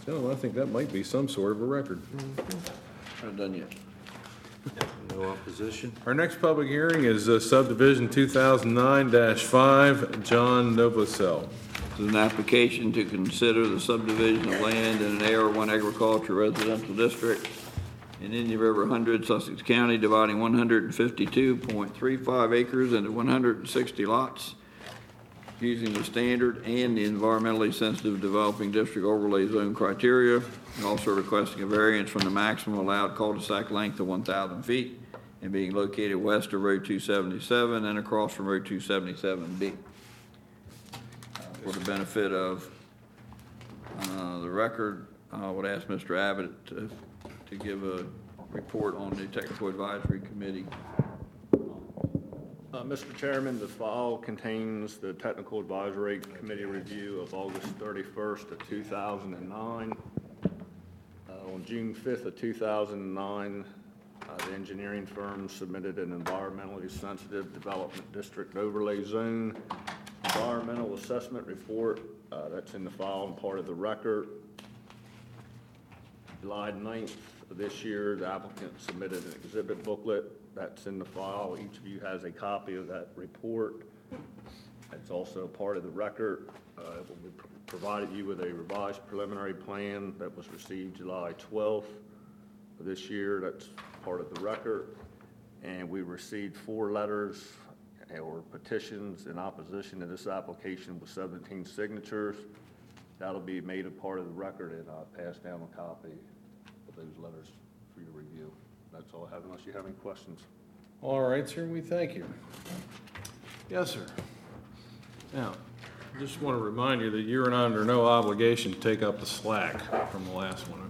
Gentlemen, I think that might be some sort of a record. Not done yet. No opposition. Our next public hearing is subdivision 2009-5, John Novosel. This is an application to consider the subdivision of land in an AR1 agriculture residential district in Indian River 100, Sussex County, dividing 152.35 acres into 160 lots, using the standard and the environmentally sensitive developing district overlay zone criteria, and also requesting a variance from the maximum allowed cul-de-sac length of 1,000 feet and being located west of Road 277 and across from Road 277B. For the benefit of the record, I would ask Mr. Abbott to give a report on the Technical Advisory Committee. Mr. Chairman, the file contains the Technical Advisory Committee review of August 31st of 2009. On June 5th of 2009, the engineering firm submitted an environmentally sensitive development district overlay zone environmental assessment report. That's in the file and part of the record. July 9th of this year, the applicant submitted an exhibit booklet. That's in the file. Each of you has a copy of that report. It's also part of the record. We provided you with a revised preliminary plan that was received July 12th of this year. That's part of the record. And we received 4 letters or petitions in opposition to this application with 17 signatures. That'll be made a part of the record, and I'll pass down a copy of those letters for you to review. That's all I have, unless you have any questions. All right, sir, we thank you. Yes, sir. Now, I just want to remind you that you're under no obligation to take up the slack from the last one,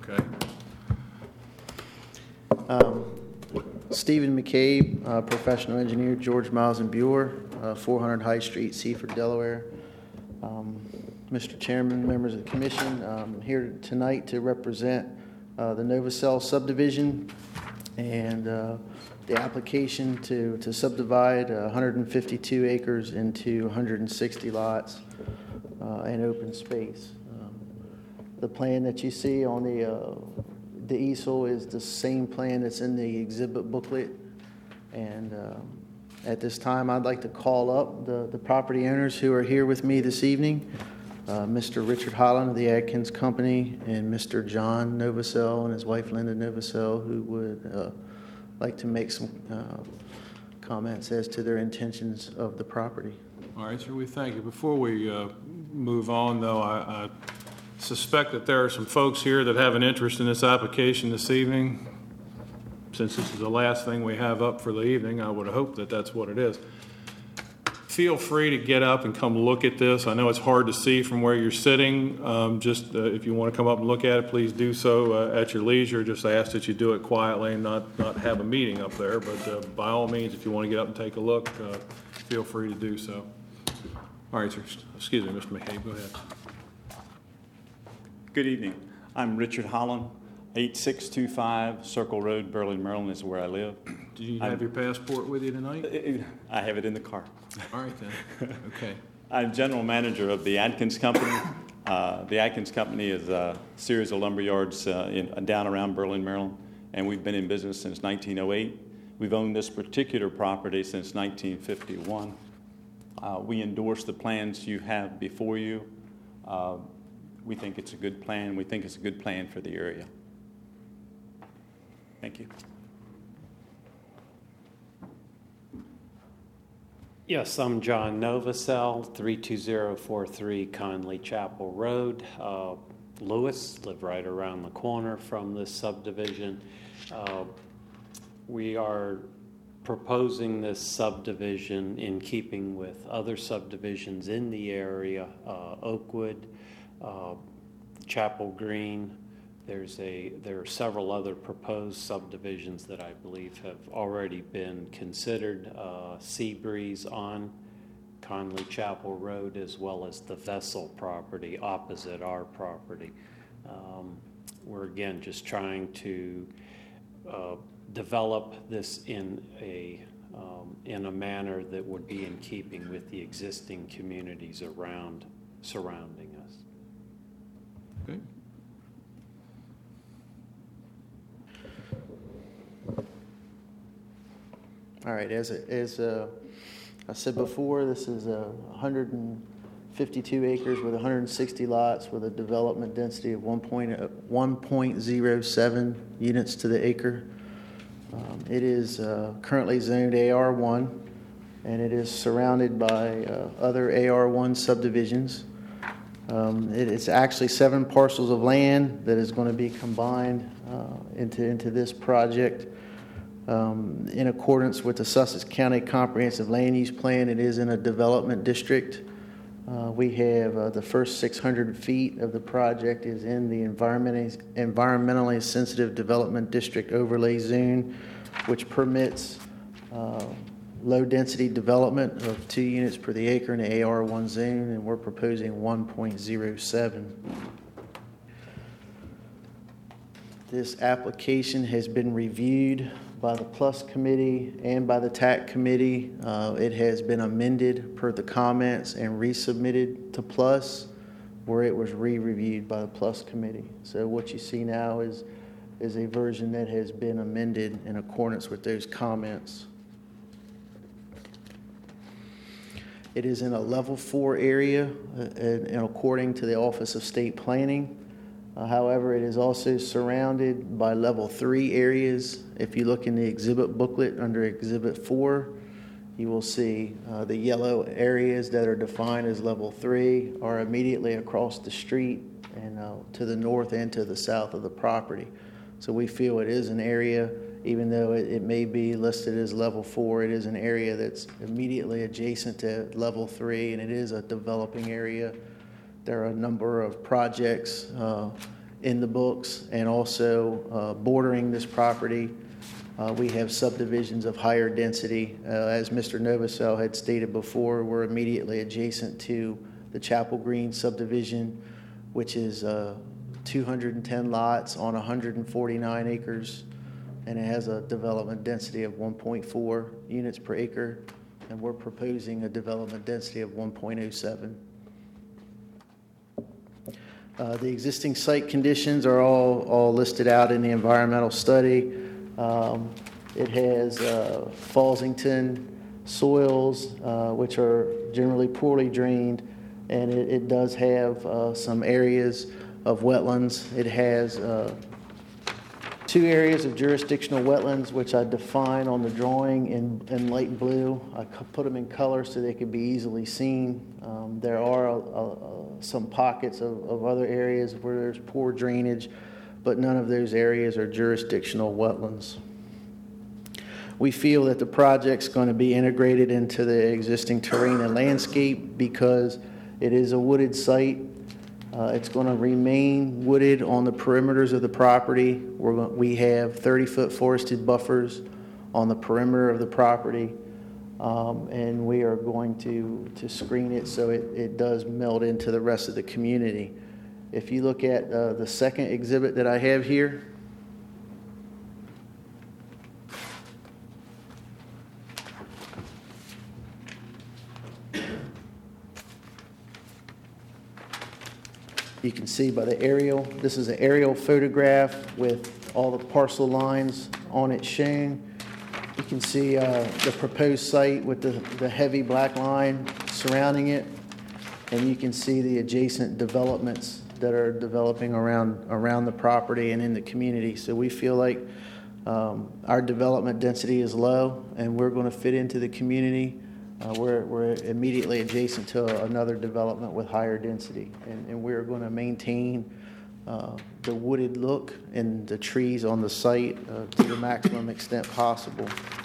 okay? Stephen McCabe, professional engineer, George Miles and Buer, 400 High Street, Seaford, Delaware. Mr. Chairman, members of the commission, I'm here tonight to represent the Novosel subdivision and the application to subdivide 152 acres into 160 lots and open space. The plan that you see on the easel is the same plan that's in the exhibit booklet. And at this time, I'd like to call up the property owners who are here with me this evening. Mr. Richard Holland of the Adkins Company and Mr. John Novosel and his wife Linda Novosel, who would like to make some comments as to their intentions of the property. All right, sir, we thank you. Before we move on, though, I suspect that there are some folks here that have an interest in this application this evening. Since this is the last thing we have up for the evening, I would hope that that's what it is. Feel free to get up and come look at this. I know it's hard to see from where you're sitting. If you want to come up and look at it, please do so at your leisure. Just ask that you do it quietly and not have a meeting up there. But by all means, if you want to get up and take a look, feel free to do so. All right, sir. Excuse me, Mr. McCabe. Go ahead. Good evening. I'm Richard Holland. 8625 Circle Road, Berlin, Maryland is where I live. Do you have your passport with you tonight? I have it in the car. All right, then. Okay. I'm general manager of the Adkins Company. The Adkins Company is a series of lumber yards down around Berlin, Maryland, and we've been in business since 1908. We've owned this particular property since 1951. We endorse the plans you have before you. We think it's a good plan. We think it's a good plan for the area. Thank you. Yes, I'm John Novosel, 32043 Conley Chapel Road. Lewis, live right around the corner from this subdivision. We are proposing this subdivision in keeping with other subdivisions in the area, Oakwood, Chapel Green. There are several other proposed subdivisions that I believe have already been considered. Seabreeze on Conley Chapel Road, as well as the Vessel property opposite our property. We're again just trying to develop this in a manner that would be in keeping with the existing communities surrounding us. Okay. All right, as I said before, this is 152 acres with 160 lots with a development density of 1.07 units to the acre. It is currently zoned AR1, and it is surrounded by other AR1 subdivisions. It's actually 7 parcels of land that is going to be combined into this project. In accordance with the Sussex County Comprehensive Land Use Plan, it is in a development district. We have the first 600 feet of the project is in the environmentally sensitive development district overlay zone, which permits low-density development of 2 units per the acre in the AR1 zone, and we're proposing 1.07. This application has been reviewed by the PLUS committee and by the TAC committee. It has been amended per the comments and resubmitted to PLUS, where it was re-reviewed by the PLUS committee. So what you see now is a version that has been amended in accordance with those comments. It is in a level 4 area and according to the Office of State Planning. However, it is also surrounded by level 3 areas. If you look in the exhibit booklet under exhibit 4, you will see the yellow areas that are defined as level 3 are immediately across the street and to the north and to the south of the property. So we feel it is an area, even though it may be listed as level 4, it is an area that's immediately adjacent to level 3, and it is a developing area. There are a number of projects in the books, and also bordering this property, we have subdivisions of higher density. As Mr. Novosel had stated before, we're immediately adjacent to the Chapel Green subdivision, which is 210 lots on 149 acres, and it has a development density of 1.4 units per acre, and we're proposing a development density of 1.07. The existing site conditions are all listed out in the environmental study. It has Fallsington soils, which are generally poorly drained, and it does have some areas of wetlands. It has 2 areas of jurisdictional wetlands, which I define on the drawing in light blue. I put them in color so they can be easily seen. There are some pockets of other areas where there's poor drainage, but none of those areas are jurisdictional wetlands. We feel that the project's going to be integrated into the existing terrain and landscape because it is a wooded site. It's going to remain wooded on the perimeters of the property. We have 30-foot forested buffers on the perimeter of the property, and we are going to screen it so it does meld into the rest of the community. If you look at the second exhibit that I have here, you can see by the aerial, this is an aerial photograph with all the parcel lines on it shown. You can see the proposed site with the heavy black line surrounding it, and you can see the adjacent developments that are developing around the property and in the community. So we feel like our development density is low, and we're going to fit into the community. We're immediately adjacent to another development with higher density, and we're going to maintain the wooded look and the trees on the site to the maximum extent possible.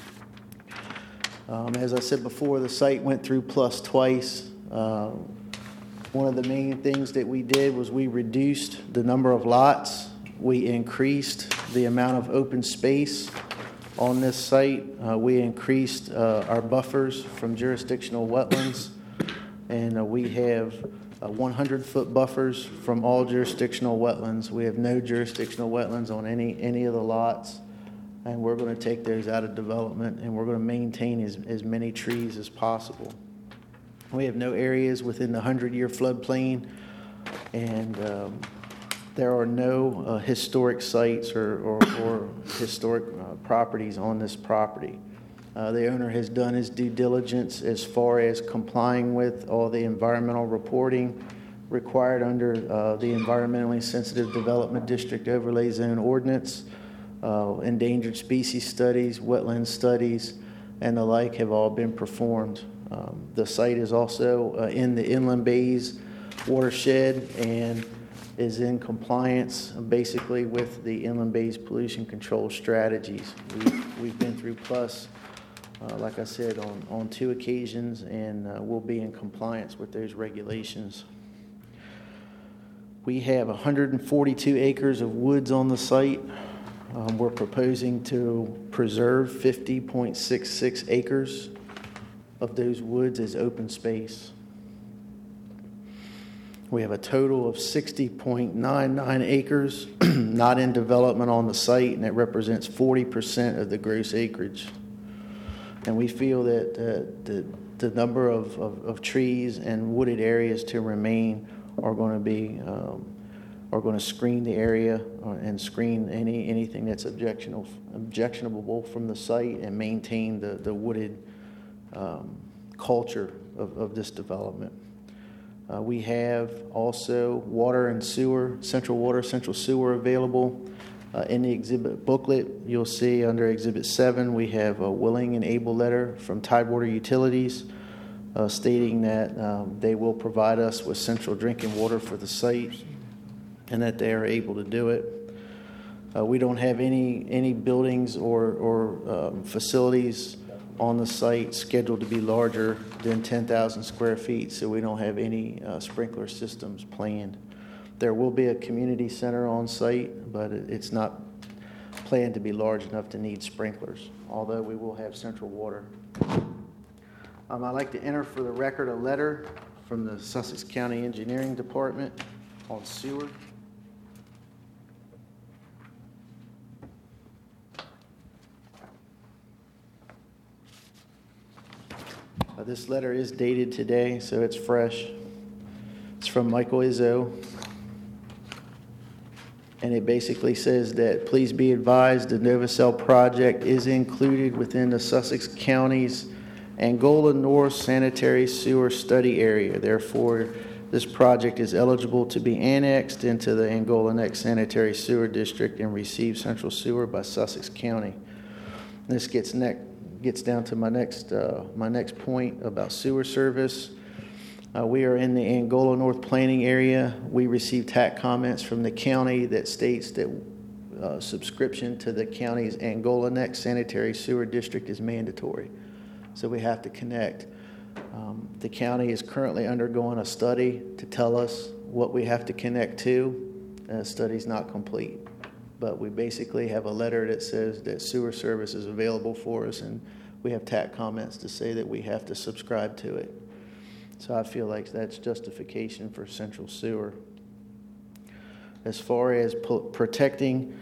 As I said before, the site went through PLUS twice. One of the main things that we did was we reduced the number of lots. We increased the amount of open space on this site. We increased our buffers from jurisdictional wetlands, and we have 100-foot buffers from all jurisdictional wetlands. We have no jurisdictional wetlands on any of the lots, and we're going to take those out of development, and we're going to maintain as many trees as possible. We have no areas within the 100-year floodplain, and there are no historic sites or historic properties on this property. The owner has done his due diligence as far as complying with all the environmental reporting required under the Environmentally Sensitive Development District Overlay Zone Ordinance. Endangered species studies, wetland studies, and the like have all been performed. The site is also in the Inland Bays watershed and is in compliance basically with the Inland Bays pollution control strategies. We've been through plus, like I said, on 2 occasions, and we'll be in compliance with those regulations. We have 142 acres of woods on the site. We're proposing to preserve 50.66 acres of those woods as open space. We have a total of 60.99 acres not in development on the site, and it represents 40% of the gross acreage. And we feel that the number of trees and wooded areas to remain are going to screen the area and screen anything that's objectionable from the site and maintain the wooded culture of this development. We have also water and sewer, central water, central sewer available. In the exhibit booklet, you'll see under Exhibit 7, we have a willing and able letter from Tidewater Utilities stating that they will provide us with central drinking water for the site and that they are able to do it. We don't have any buildings or facilities on the site scheduled to be larger than 10,000 square feet, so we don't have any sprinkler systems planned. There will be a community center on site, but it's not planned to be large enough to need sprinklers, although we will have central water. I'd like to enter for the record a letter from the Sussex County Engineering Department on sewer. This letter is dated today, so it's fresh. It's from Michael Izzo. And it basically says that, please be advised the Novacell project is included within the Sussex County's Angola North Sanitary Sewer Study Area. Therefore, this project is eligible to be annexed into the Angola Neck Sanitary Sewer District and receive central sewer by Sussex County. This gets down to my next point about sewer service. We are in the Angola North planning area. We received TAC comments from the county that states that subscription to the county's Angola Neck Sanitary Sewer District is mandatory. So we have to connect. The county is currently undergoing a study to tell us what we have to connect to. The study's not complete. But we basically have a letter that says that sewer service is available for us, and we have TAC comments to say that we have to subscribe to it. So I feel like that's justification for central sewer. As far as protecting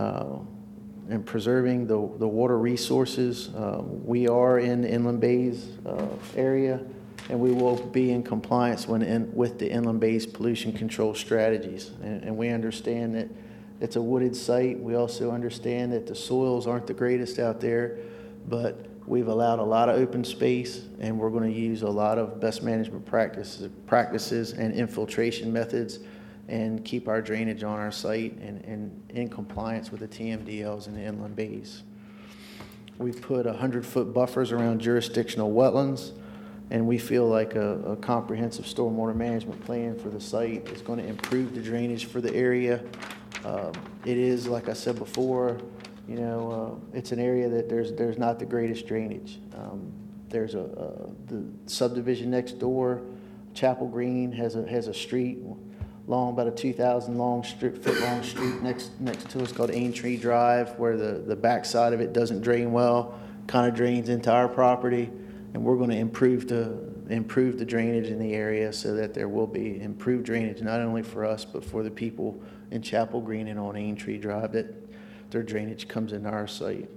and preserving the water resources, we are in the Inland Bays area, and we will be in compliance with the Inland Bays pollution control strategies. And we understand that it's a wooded site. We also understand that the soils aren't the greatest out there, but we've allowed a lot of open space, and we're going to use a lot of best management practices and infiltration methods and keep our drainage on our site and in compliance with the TMDLs and the Inland Bays. We've put 100-foot buffers around jurisdictional wetlands, and we feel like a comprehensive stormwater management plan for the site is going to improve the drainage for the area. It is, like I said before, it's an area that there's not the greatest drainage. There's the subdivision next door, Chapel Green, has a street long, about a 2,000 foot long street next to us called Aintree Drive, where the backside of it doesn't drain well, kind of drains into our property, and we're going to improve the drainage in the area so that there will be improved drainage not only for us but for the people in Chapel Green and on Aintree Drive, that their drainage comes into our site.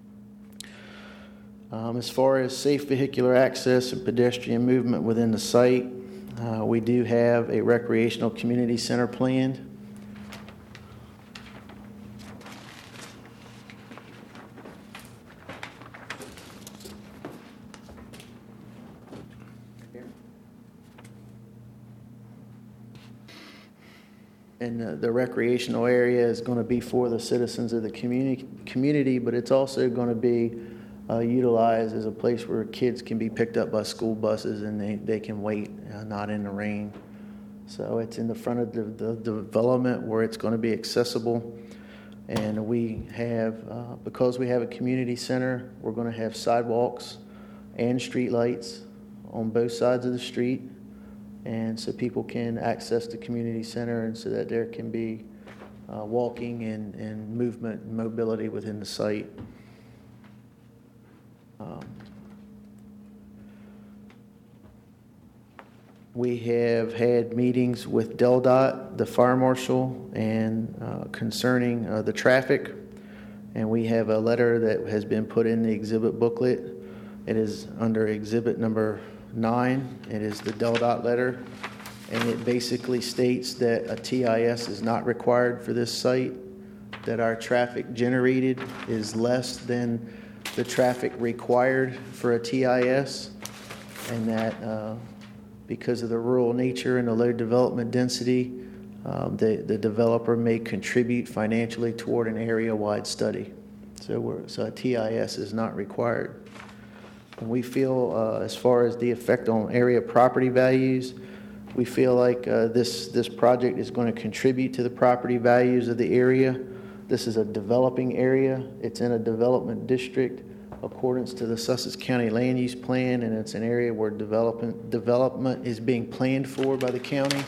As far as safe vehicular access and pedestrian movement within the site, we do have a recreational community center planned. and the recreational area is going to be for the citizens of the community, but it's also going to be utilized as a place where kids can be picked up by school buses and they can wait, not in the rain. So it's in the front of the development where it's going to be accessible. And we have, because we have a community center, we're going to have sidewalks and street lights on both sides of the street. And so people can access the community center, and so that there can be walking and movement and mobility within the site. We have had meetings with DelDOT, the fire marshal, and concerning the traffic. And we have a letter that has been put in the exhibit booklet. It is under exhibit number 9. It is the DelDOT letter. And it basically states that a TIS is not required for this site, that our traffic generated is less than the traffic required for a TIS, and that because of the rural nature and the low development density, the developer may contribute financially toward an area-wide study. So a TIS is not required. And we feel, as far as the effect on area property values, we feel like this project is going to contribute to the property values of the area. This is a developing area. It's in a development district accordance to the Sussex County Land Use Plan, and it's an area where development is being planned for by the county.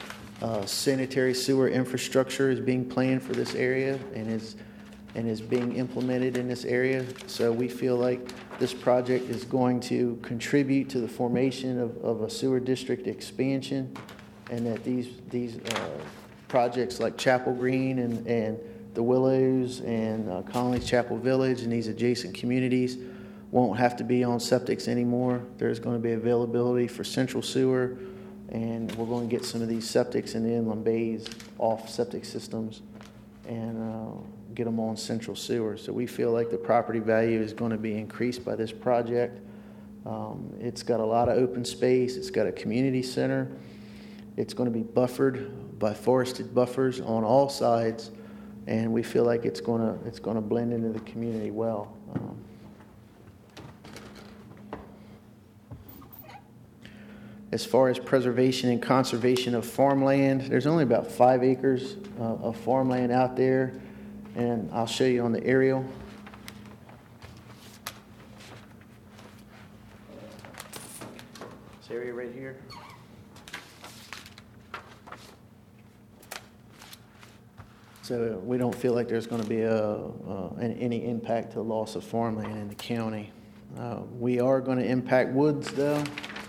Sanitary sewer infrastructure is being planned for this area and is being implemented in this area. So we feel like this project is going to contribute to the formation of a sewer district expansion, and that these projects like Chapel Green and the Willows and Conley's Chapel Village and these adjacent communities won't have to be on septics anymore. There's going to be availability for central sewer, and we're going to get some of these septics in the inland bays off septic systems and get them on central sewer. So we feel like the property value is going to be increased by this project. It's got a lot of open space. It's got a community center. It's going to be buffered by forested buffers on all sides, and we feel like it's going to blend into the community well. As far as preservation and conservation of farmland, there's only about 5 acres of farmland out there, and I'll show you on the aerial. This area right here. So we don't feel like there's going to be any impact to the loss of farmland in the county. We are going to impact woods, though.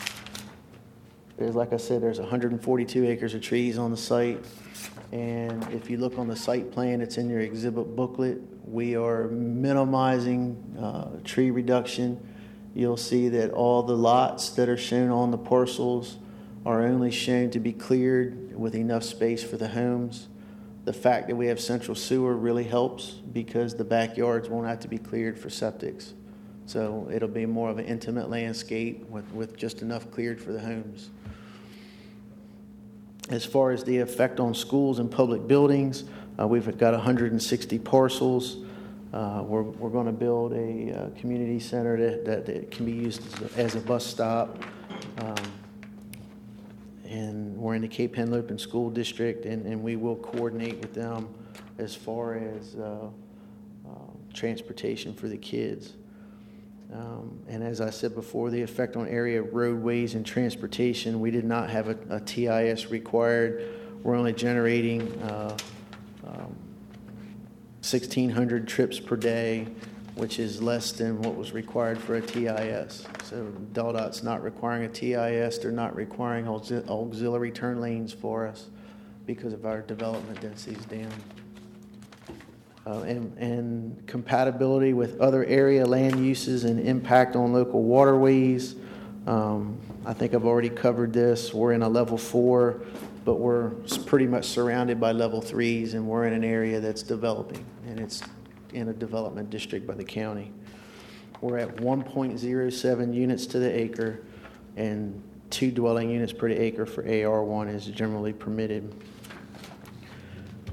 Like I said, there's 142 acres of trees on the site. And if you look on the site plan, it's in your exhibit booklet. We are minimizing tree reduction. You'll see that all the lots that are shown on the parcels are only shown to be cleared with enough space for the homes. The fact that we have central sewer really helps because the backyards won't have to be cleared for septics. So it'll be more of an intimate landscape with just enough cleared for the homes. As far as the effect on schools and public buildings, we've got 160 parcels. We're going to build a community center that can be used as a bus stop. And we're in the Cape Henlopen School District, and we will coordinate with them as far as transportation for the kids. And as I said before, the effect on area roadways and transportation, we did not have a TIS required. We're only generating 1,600 trips per day, which is less than what was required for a TIS. So DelDOT's not requiring a TIS. They're not requiring auxiliary turn lanes for us because of our development densities down. And compatibility with other area land uses and impact on local waterways. I think I've already covered this. We're in a level 4, but we're pretty much surrounded by level 3s, and we're in an area that's developing, and it's in a development district by the county. We're at 1.07 units to the acre, and 2 dwelling units per acre for AR1 is generally permitted.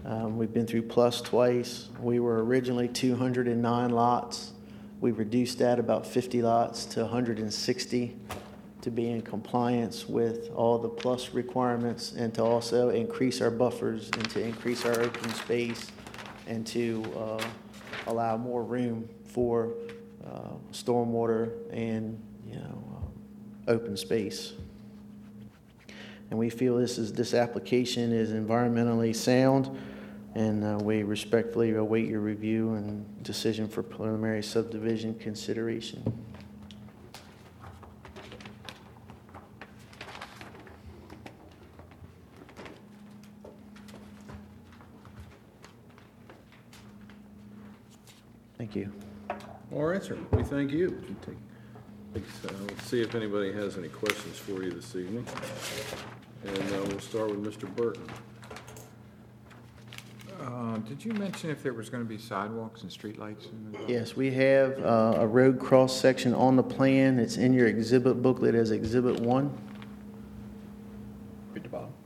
We've been through plus twice. We were originally 209 lots. We reduced that about 50 lots to 160 to be in compliance with all the plus requirements and to also increase our buffers and to increase our open space and to allow more room for stormwater and, open space. And we feel this application is environmentally sound, and we respectfully await your review and decision for preliminary subdivision consideration. Thank you. All right, sir. We thank you. Let's see if anybody has any questions for you this evening. And we'll start with Mr. Burton. Did you mention if there was going to be sidewalks and streetlights? Yes, we have a road cross section on the plan. It's in your exhibit booklet as Exhibit 1. Read the bottom.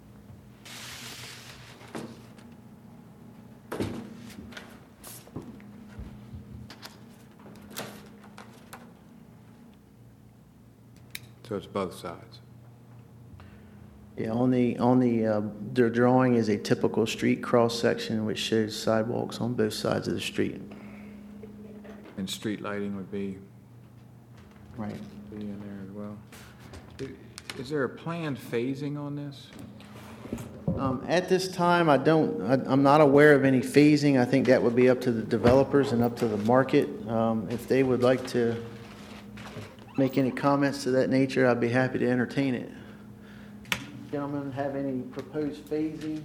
So it's both sides. Yeah, on the drawing is a typical street cross section which shows sidewalks on both sides of the street. And street lighting would be Right. in there as well. Is there a planned phasing on this? At this time, I'm not aware of any phasing. I think that would be up to the developers and up to the market. If they would like to make any comments to that nature, I'd be happy to entertain it. Gentlemen, have any proposed phasing?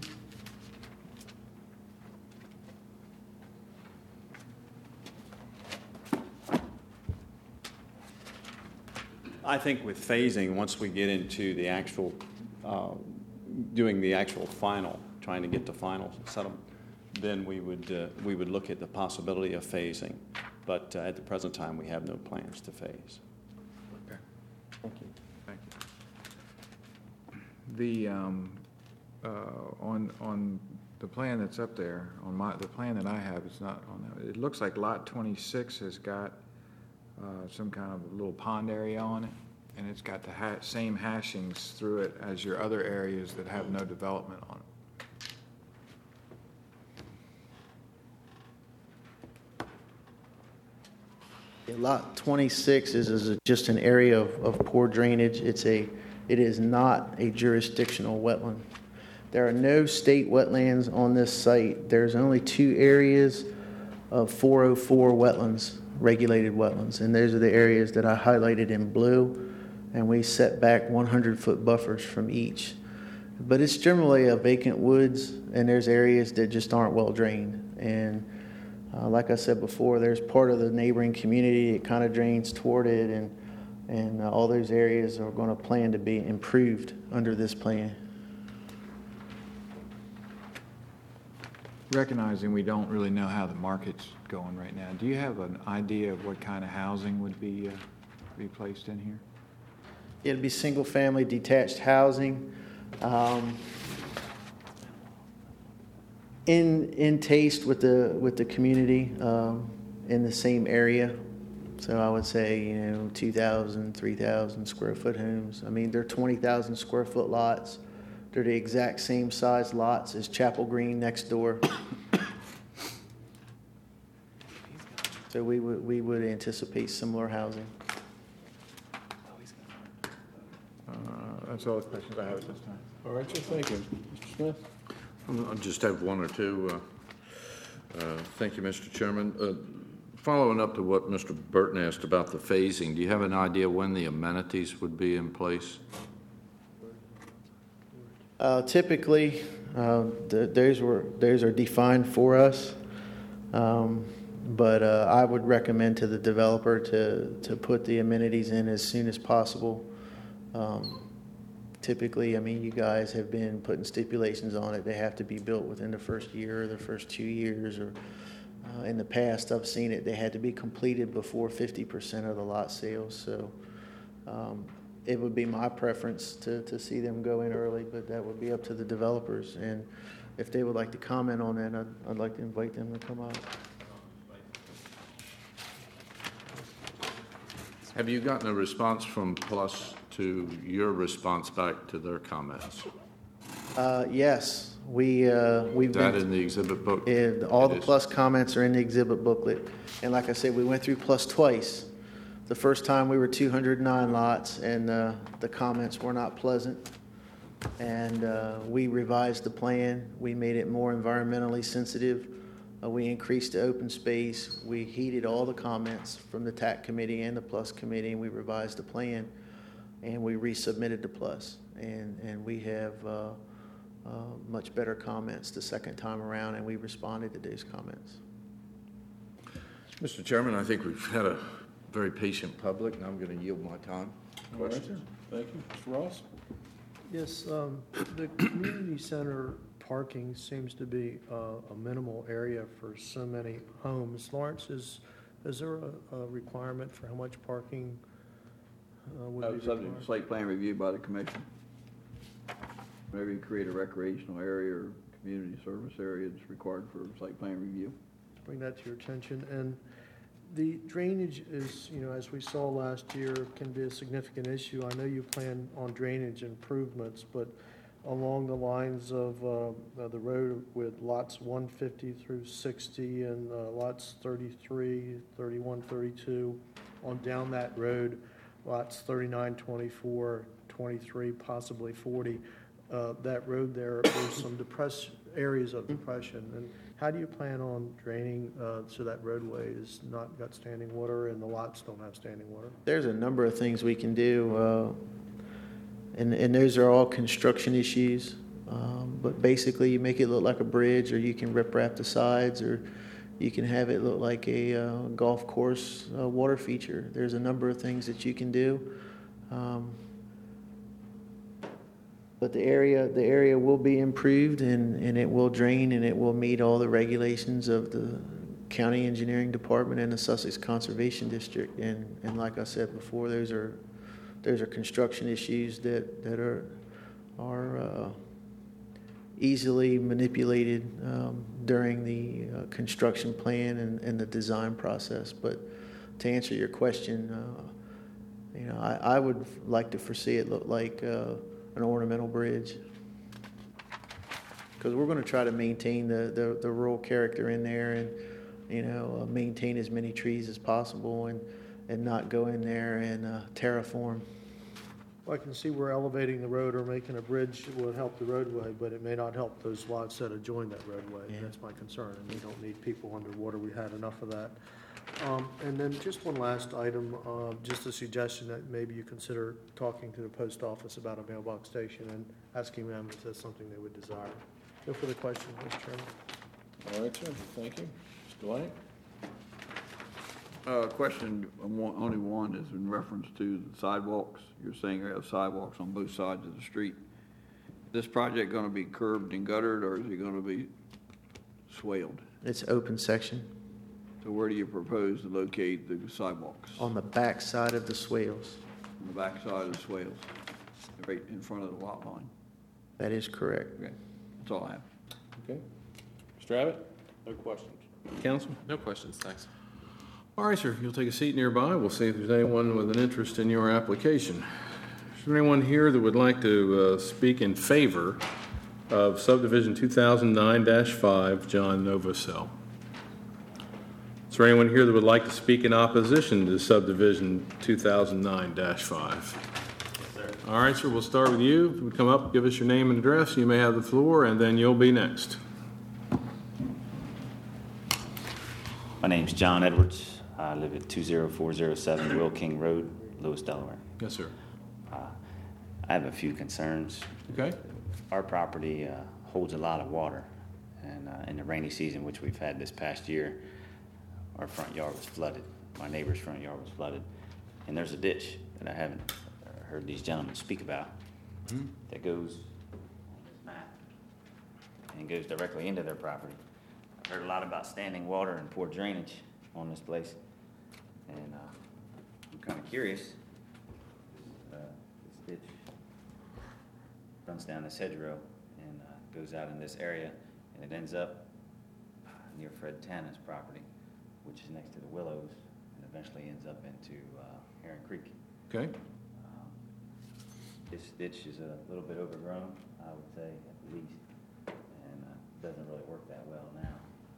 I think with phasing, once we get into the actual, doing the actual final, trying to get to final settlement, then we would look at the possibility of phasing. But at the present time, we have no plans to phase. Okay, Thank you. thank you. The, on the plan that's up there, the plan that I have, it's not on that. It looks like Lot 26 has got some kind of little pond area on it, and it's got the same hashings through it as your other areas that have no development on it. Lot 26 is just an area of poor drainage. It is not a jurisdictional wetland. There are no state wetlands on this site. There's only 2 areas of 404 wetlands, regulated wetlands, and those are the areas that I highlighted in blue, and we set back 100-foot buffers from each. But it's generally a vacant woods, and there's areas that just aren't well drained. And like I said before, there's part of the neighboring community that kind of drains toward it, and all those areas are going to plan to be improved under this plan. Recognizing we don't really know how the market's going right now, do you have an idea of what kind of housing would be placed in here? It'll be single-family detached housing. In taste with the community in the same area. So I would say, 2,000, 3,000 square foot homes. I mean, they're 20,000 square foot lots. They're the exact same size lots as Chapel Green next door. So we would anticipate similar housing. That's all the questions I have at this time. All right, sir. Thank you. Mr. Smith? I just have one or two. Thank you, Mr. Chairman. Following up to what Mr. Burton asked about the phasing, do you have an idea when the amenities would be in place? Typically, those are defined for us, but I would recommend to the developer to put the amenities in as soon as possible. Typically, you guys have been putting stipulations on it. They have to be built within the first year or the first 2 years, or in the past, I've seen it, they had to be completed before 50% of the lot sales. So it would be my preference to see them go in early, but that would be up to the developers. And if they would like to comment on that, I'd like to invite them to come out. Have you gotten a response from Plus to your response back to their comments? Yes, we've Is that been, in the exhibit book? all It the is. Plus comments are in the exhibit booklet. And like I said, we went through Plus twice. The first time we were 209 lots, and the comments were not pleasant. And we revised the plan. We made it more environmentally sensitive. We increased the open space. We heeded all the comments from the TAC committee and the Plus committee, and we revised the plan, and we resubmitted the Plus. And we have much better comments the second time around, and we responded to those comments. Mr. Chairman, I think we've had a very patient public, and I'm going to yield my time. All right, sir. Thank you. Mr. Ross? Yes, the community center parking seems to be a minimal area for so many homes. Lawrence, is there a requirement for how much parking would be Subject to required? site plan review by the commission. Whenever you create a recreational area or community service area, it's required for site plan review. Bring that to your attention. And the drainage is, as we saw last year, can be a significant issue. I know you plan on drainage improvements, but along the lines of the road with lots 150 through 60 and lots 33, 31, 32, on down that road, lots 39, 24, 23, possibly 40, that road there's some areas of depression. And how do you plan on draining so that roadway is not got standing water and the lots don't have standing water? There's a number of things we can do, and those are all construction issues. But basically, you make it look like a bridge, or you can rip-wrap the sides, or you can have it look like a golf course water feature. There's a number of things that you can do. But the area will be improved, and it will drain, and it will meet all the regulations of the County Engineering Department and the Sussex Conservation District. And like I said before, those are construction issues that are easily manipulated during the construction plan and the design process. But to answer your question, I would like to foresee it look like an ornamental bridge, because we're going to try to maintain the rural character in there, and maintain as many trees as possible, and not go in there and terraform. Well, I can see where elevating the road or making a bridge would help the roadway, but it may not help those lots that adjoin that roadway. Yeah. That's my concern, and we don't need people underwater. We had enough of that. And then just one last item, just a suggestion that maybe you consider talking to the post office about a mailbox station and asking them if that's something they would desire. No further questions, Mr. Chairman. All right, sir. Thank you. Mr. Lang? Question, only one, is in reference to the sidewalks. You're saying you have sidewalks on both sides of the street. Is this project going to be curbed and guttered, or is it going to be swaled? It's open section So where do you propose to locate the sidewalks? on the back side of the swales. On the back side of the swales, right in front of the lot line. That is correct. Okay, that's all I have. Okay. Mr. Abbott? No questions. Council? No questions, thanks. All right, sir. If you'll take a seat nearby, we'll see if there's anyone with an interest in your application. Is there anyone here that would like to speak in favor of subdivision 2009-5, John Novosel? Is there anyone here that would like to speak in opposition to subdivision 2009-5? All right, sir, we'll start with you. If you would come up, give us your name and address, you may have the floor, and then you'll be next. My name's John Edwards. I live at 20407 Will King Road, Lewis, Delaware. Yes, sir. I have a few concerns. Okay. Our property holds a lot of water, and in the rainy season, which we've had this past year, our front yard was flooded. My neighbor's front yard was flooded, and there's a ditch that I haven't heard these gentlemen speak about that goes on this map and goes directly into their property. I've heard a lot about standing water and poor drainage on this place, and I'm kind of curious. This ditch runs down this hedgerow and goes out in this area. and it ends up near Fred Tannen's property, which is next to the Willows, and eventually ends up into Heron Creek. Okay, This ditch is a little bit overgrown, I would say, at the least, and doesn't really work that well now.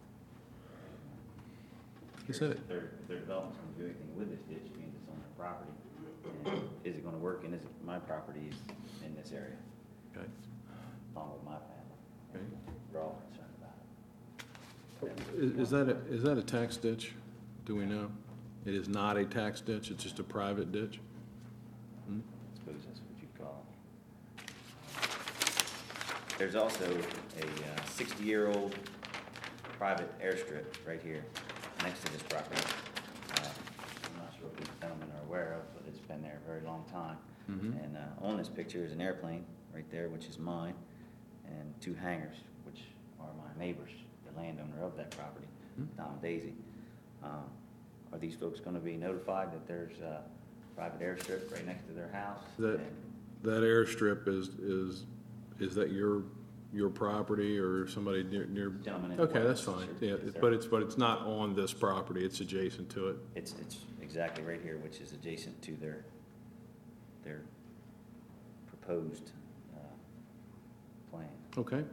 Is that it? If their development's going to do anything with this ditch, means it's on their property, and is it going to work? And my property is in this area, Okay. along with my family. Okay. We're all concerned about it. Is that a tax ditch? Do we know? It is not a tax ditch, it's just a private ditch? I suppose that's what you'd call it. There's also a 60-year-old private airstrip right here next to this property. I'm not sure if these gentlemen are aware of, but it's been there a very long time. And on this picture is an airplane right there, which is mine, and 2 hangars, which are my neighbors, the landowner of that property, Tom and Daisy. Are these folks going to be notified that there's a private airstrip right next to their house? That airstrip is that your property or somebody near? Gentleman in the Okay, white that's fine. shirt. Yeah, Yes, sir. but it's not on this property. It's adjacent to it. It's exactly right here, which is adjacent to their proposed plan. Okay.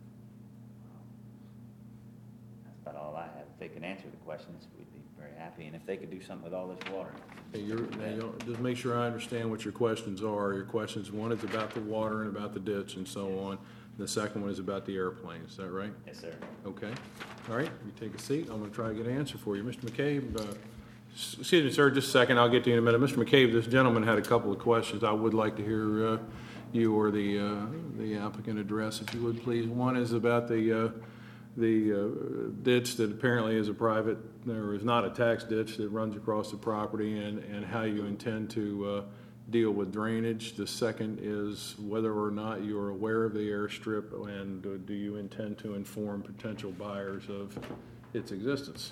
That's about all I have. If they could answer the questions, we'd be very happy. And if they could do something with all this water. Hey, just make sure I understand what your questions are. Your questions, one is about the water and about the ditch and so on. The second one is about the airplane. Is that right? Yes, sir. Okay. All right, you take a seat. I'm going to try to get an answer for you. Mr. McCabe, excuse me, sir, just a second. I'll get to you in a minute. Mr. McCabe, this gentleman had a couple of questions. I would like to hear you or the applicant address, if you would, please. One is about the ditch that apparently is a private, or is not a tax ditch that runs across the property, and how you intend to deal with drainage. The second is whether or not you are aware of the airstrip, and do you intend to inform potential buyers of its existence?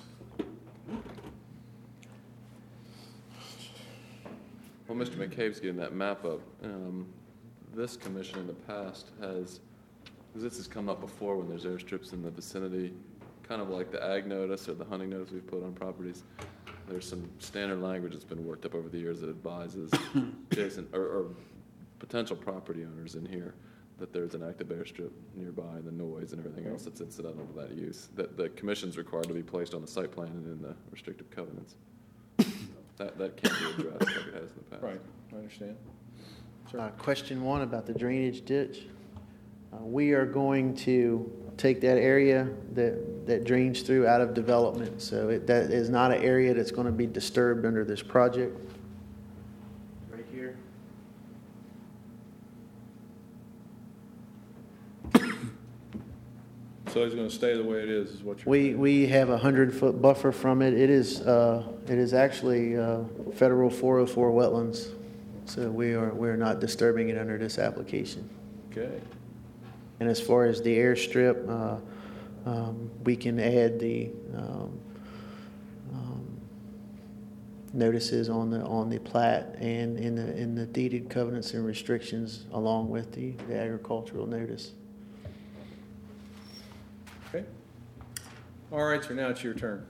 Well, Mr. McCabe's getting that map up. This commission in the past has, because this has come up before when there's airstrips in the vicinity, kind of like the ag notice or the hunting notice we've put on properties. There's some standard language that's been worked up over the years that advises adjacent or potential property owners in here that there's an active airstrip nearby, and the noise and everything else that's incidental to that use. That the commission's required to be placed on the site plan and in the restrictive covenants. That can't be addressed like it has in the past. Right, I understand. Question 1 about the drainage ditch. We are going to take that area that drains through out of development. So that is not an area that's going to be disturbed under this project. Right here. So it's going to stay the way it is what you're We have a 100-foot buffer from it. It is actually federal 404 wetlands. So we're not disturbing it under this application. Okay. And as far as the airstrip, we can add the notices on the plat and in the deeded covenants and restrictions along with the agricultural notice. Okay. All right, so now it's your turn.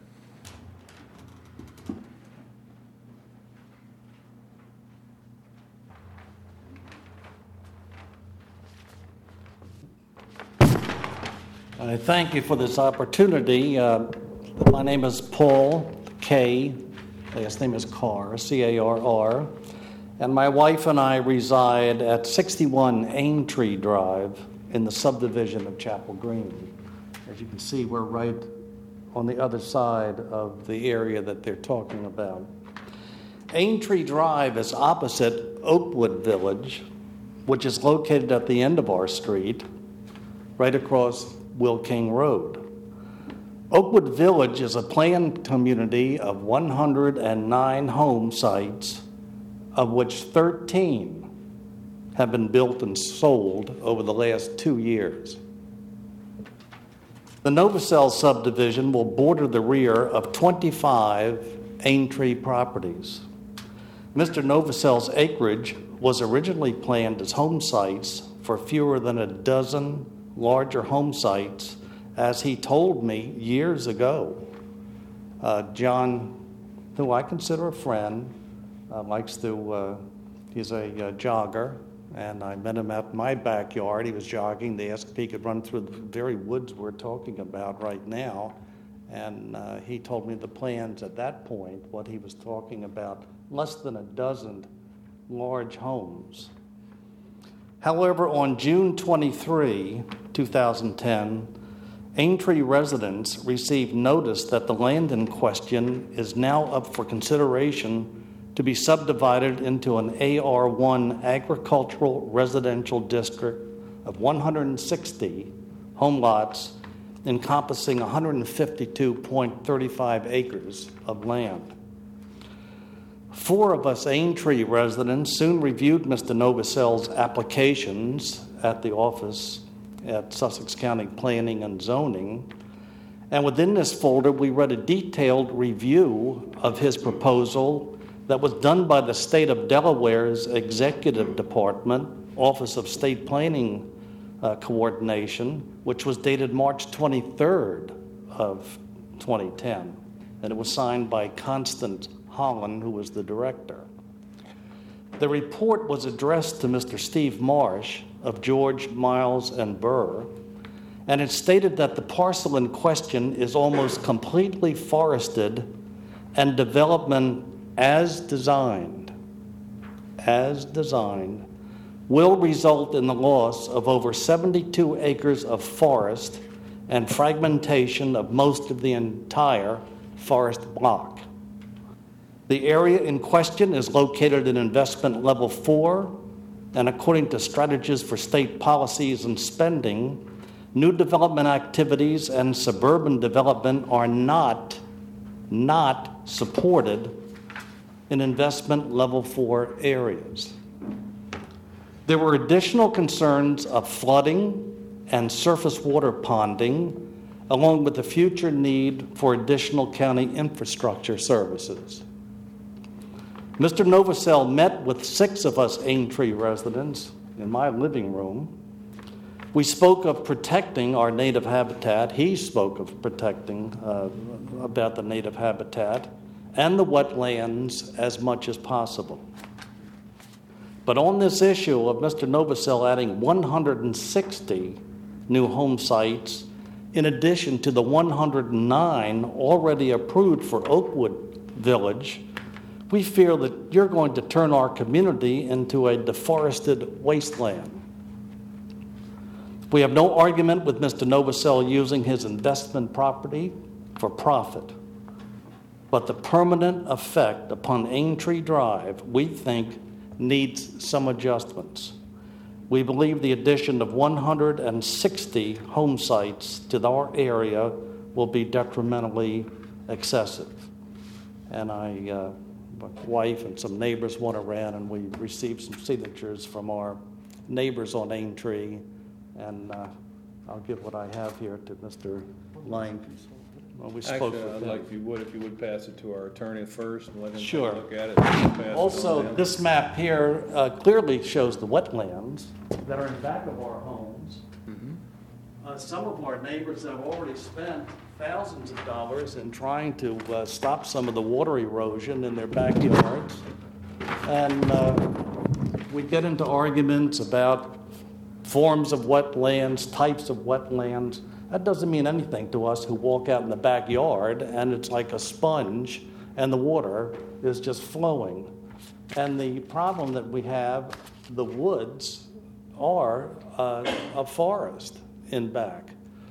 I thank you for this opportunity. My name is Paul K. Last name is Carr, C-A-R-R. And my wife and I reside at 61 Aintree Drive in the subdivision of Chapel Green. As you can see, we're right on the other side of the area that they're talking about. Aintree Drive is opposite Oakwood Village, which is located at the end of our street, right across Will King Road. Oakwood Village is a planned community of 109 home sites, of which 13 have been built and sold over the last 2 years. The Novacell subdivision will border the rear of 25 Aintree properties. Mr. Novacell's acreage was originally planned as home sites for fewer than a dozen larger home sites as he told me years ago. John, who I consider a friend, he's a jogger, and I met him at my backyard. He was jogging. They asked if he could run through the very woods we're talking about right now, and he told me the plans at that point, what he was talking about, less than a dozen large homes. However, on June 23, 2010, Aintree residents received notice that the land in question is now up for consideration to be subdivided into an AR1 agricultural residential district of 160 home lots encompassing 152.35 acres of land. 4 of us Aintree residents soon reviewed Mr. Novoseli's applications at the office at Sussex County Planning and Zoning, and within this folder we read a detailed review of his proposal that was done by the State of Delaware's Executive Department, Office of State Planning Coordination, which was dated March 23rd of 2010, and it was signed by Constance Holland, who was the director. The report was addressed to Mr. Steve Marsh of George, Miles, and Burr, and it stated that the parcel in question is almost completely forested and development as designed will result in the loss of over 72 acres of forest and fragmentation of most of the entire forest block. The area in question is located in investment level 4, and according to Strategies for State Policies and Spending, new development activities and suburban development are not supported in investment level 4 areas. There were additional concerns of flooding and surface water ponding, along with the future need for additional county infrastructure services. Mr. Novosel met with 6 of us Aintree residents in my living room. We spoke of protecting our native habitat. He spoke of protecting about the native habitat and the wetlands as much as possible. But on this issue of Mr. Novosel adding 160 new home sites, in addition to the 109 already approved for Oakwood Village, we fear that you're going to turn our community into a deforested wasteland. We have no argument with Mr. Novosel using his investment property for profit, but the permanent effect upon Aintree Drive, we think, needs some adjustments. We believe the addition of 160 home sites to our area will be detrimentally excessive. And my wife and some neighbors went around and we received some signatures from our neighbors on Aintree, and I'll give what I have here to Mr. Lang. Well, we spoke Actually, with I'd him. like if you would pass it to our attorney first and let him take a Sure. look at it. Pass it on Also, down. this map here clearly shows the wetlands that are in back of our homes. Some of our neighbors have already spent thousands of dollars in trying to stop some of the water erosion in their backyards. And we get into arguments about forms of wetlands, types of wetlands. That doesn't mean anything to us who walk out in the backyard and it's like a sponge and the water is just flowing. And the problem that we have, the woods are a forest in back.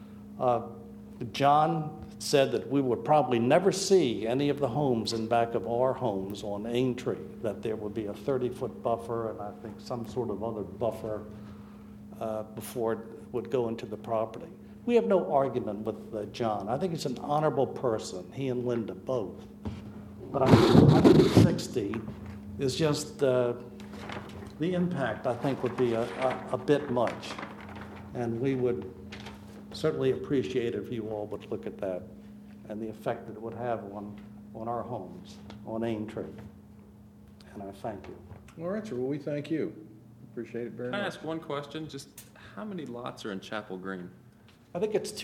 John said that we would probably never see any of the homes in back of our homes on Aintree, that there would be a 30-foot buffer and I think some sort of other buffer before it would go into the property. We have no argument with John. I think he's an honorable person, he and Linda both. But I think 160 is just, the impact I think would be a bit much. And we would certainly appreciate it if you all would look at that and the effect that it would have on our homes, on Aintree. And I thank you. All right, sir. Well, we thank you. Appreciate it very Can I much. ask one question? Just how many lots are in Chapel Green? I think it's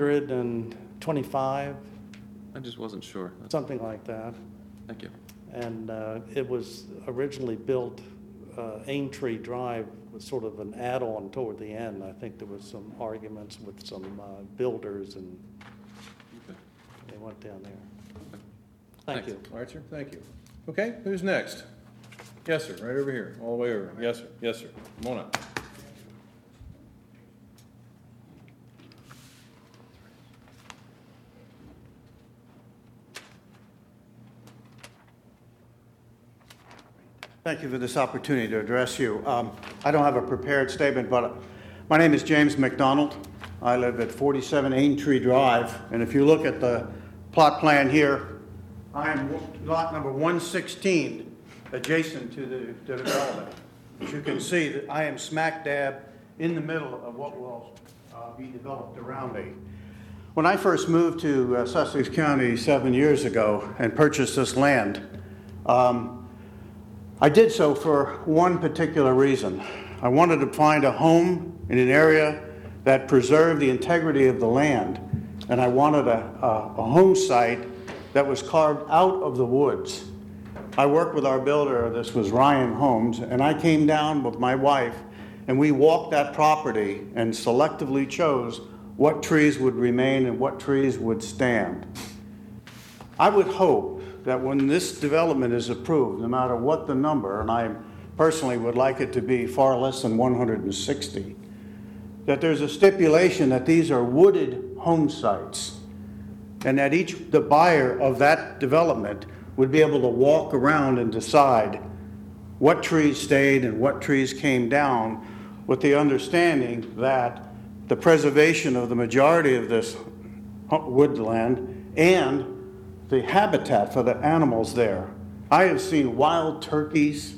225, I just wasn't sure. something like that. Thank you. And it was originally built, Aintree Drive was sort of an add-on toward the end. I think there was some arguments with some builders, and they went down there. Thank you. All right, sir, thank you. Okay, who's next? Yes, sir, right over here, all the way over. Yes, sir, yes, sir. Come on up. Thank you for this opportunity to address you. I don't have a prepared statement, but my name is James McDonald. I live at 47 Aintree Drive, and if you look at the plot plan here, I am lot number 116, adjacent to the development. As you can see, that I am smack dab in the middle of what will be developed around me. When I first moved to Sussex County 7 years ago and purchased this land, I did so for one particular reason. I wanted to find a home in an area that preserved the integrity of the land, and I wanted a home site that was carved out of the woods. I worked with our builder, this was Ryan Homes, and I came down with my wife, and we walked that property and selectively chose what trees would remain and what trees would stand. I would hope that when this development is approved, no matter what the number, and I personally would like it to be far less than 160, that there's a stipulation that these are wooded home sites, and that the buyer of that development would be able to walk around and decide what trees stayed and what trees came down, with the understanding that the preservation of the majority of this woodland and the habitat for the animals there. I have seen wild turkeys,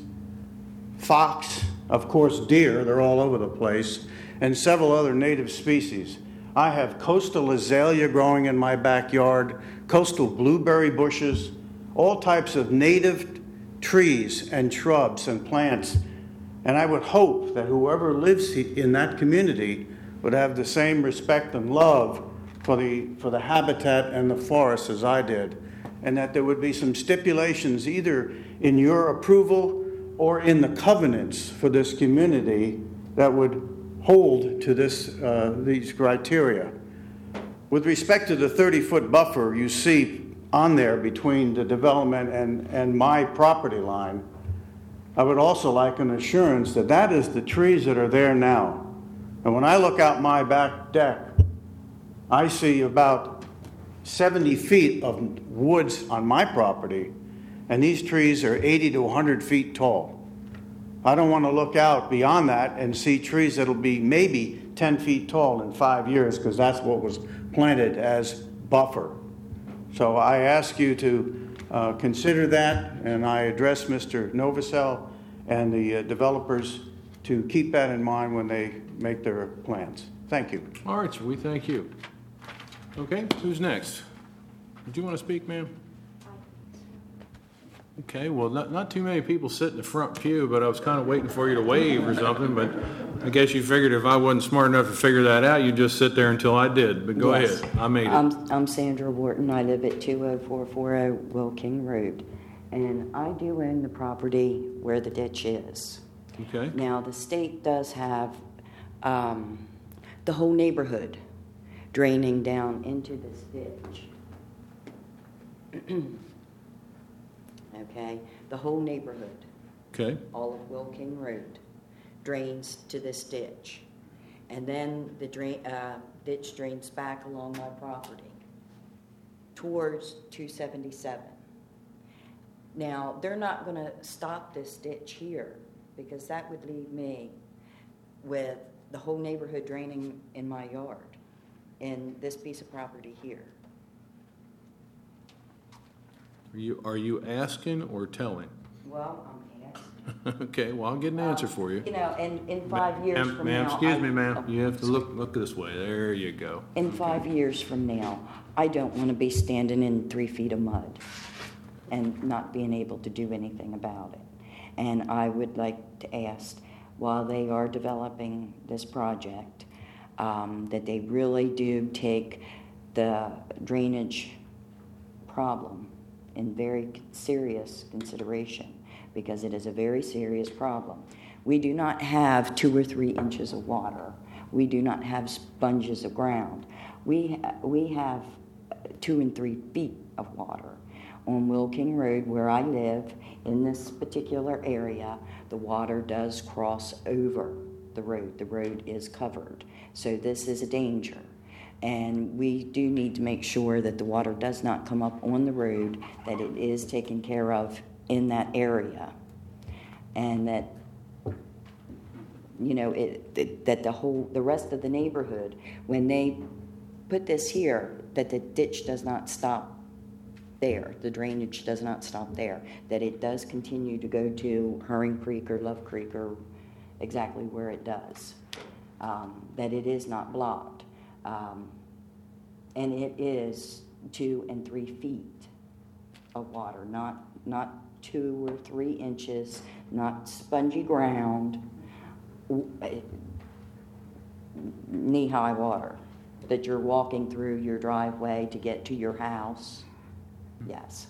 fox, of course deer, they're all over the place, and several other native species. I have coastal azalea growing in my backyard, coastal blueberry bushes, all types of native trees and shrubs and plants. And I would hope that whoever lives in that community would have the same respect and love for the habitat and the forest as I did, and that there would be some stipulations either in your approval or in the covenants for this community that would hold to these criteria. With respect to the 30-foot buffer you see on there between the development and my property line, I would also like an assurance that that is the trees that are there now. And when I look out my back deck, I see about 70 feet of woods on my property, and these trees are 80 to 100 feet tall. I don't want to look out beyond that and see trees that'll be maybe 10 feet tall in 5 years, because that's what was planted as buffer. So I ask you to consider that, and I address Mr. Novosel and the developers to keep that in mind when they make their plans. Thank you. All right, sir, we thank you. Okay, who's next? Did you want to speak, ma'am? Okay, well, not too many people sit in the front pew, but I was kind of waiting for you to wave or something, but I guess you figured if I wasn't smart enough to figure that out, you'd just sit there until I did. But go Yes. ahead, I made it. I'm Sandra Wharton. I live at 20440 Wilking Road, and I do own the property where the ditch is. Okay. Now, the state does have the whole neighborhood draining down into this ditch. Okay, the whole neighborhood, Okay, all of Wilking Road, drains to this ditch. And then the ditch drains back along my property towards 277. Now, they're not going to stop this ditch here, because that would leave me with the whole neighborhood draining in my yard in this piece of property here. are you asking or telling? Well, I'm asking. Okay, well, I'll get an answer for you. You know, in 5 years from now. Excuse me, ma'am, you have to look this way. There you go. In 5 years from now, I don't want to be standing in 3 feet of mud and not being able to do anything about it. And I would like to ask, while they are developing this project, that they really do take the drainage problem in very serious consideration, because it is a very serious problem. We do not have 2 or 3 inches of water. We do not have sponges of ground. We have 2 and 3 feet of water. On Will King Road, where I live, in this particular area, the water does cross over the road. The road is covered. So this is a danger. And we do need to make sure that the water does not come up on the road, that it is taken care of in that area. And that, you know, that the rest of the neighborhood, when they put this here, that the ditch does not stop there, the drainage does not stop there, that it does continue to go to Herring Creek or Love Creek or exactly where it does, that it is not blocked. And it is 2 and 3 feet of water, not 2 or 3 inches, not spongy ground, knee-high water that you're walking through your driveway to get to your house. Yes.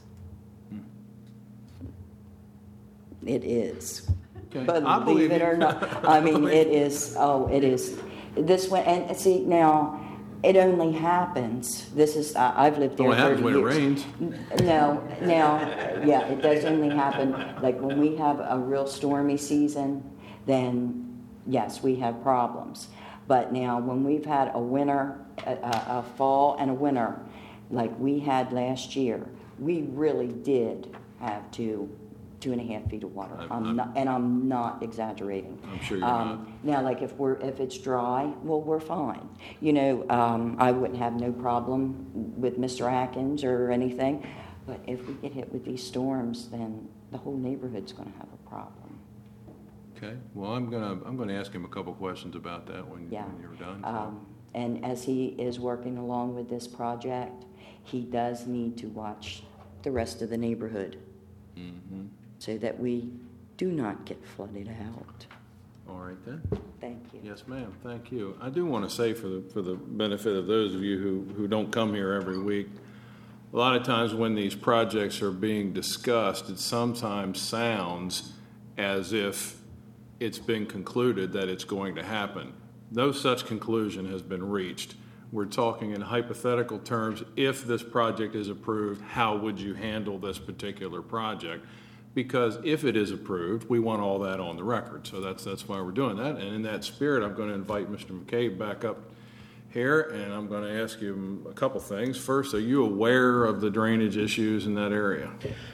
It is. Okay. But I believe it or not, I mean, it is, it is. This one, and see, now, it only happens, this is, I've lived there 30 years. It only happens when it rains. No, now, yeah, it does only happen, like when we have a real stormy season, then yes, we have problems. But now, when we've had a winter, a fall and a winter, like we had last year, we really did have 2.5 feet of water. I'm not exaggerating. I'm sure you're not. Now, like if it's dry, well, we're fine. You know, I wouldn't have no problem with Mr. Atkins or anything, but if we get hit with these storms, then the whole neighborhood's going to have a problem. Okay, well, I'm gonna ask him a couple questions about that when you're done. So. And as he is working along with this project, he does need to watch the rest of the neighborhood, so that we do not get flooded out. All right then. Thank you. Yes, ma'am. Thank you. I do want to say, for the benefit of those of you who don't come here every week, a lot of times when these projects are being discussed, it sometimes sounds as if it's been concluded that it's going to happen. No such conclusion has been reached. We're talking in hypothetical terms. If this project is approved, how would you handle this particular project? Because if it is approved, we want all that on the record. So that's why we're doing that. And in that spirit, I'm going to invite Mr. McCabe back up here, and I'm going to ask you a couple things. First, are you aware of the drainage issues in that area?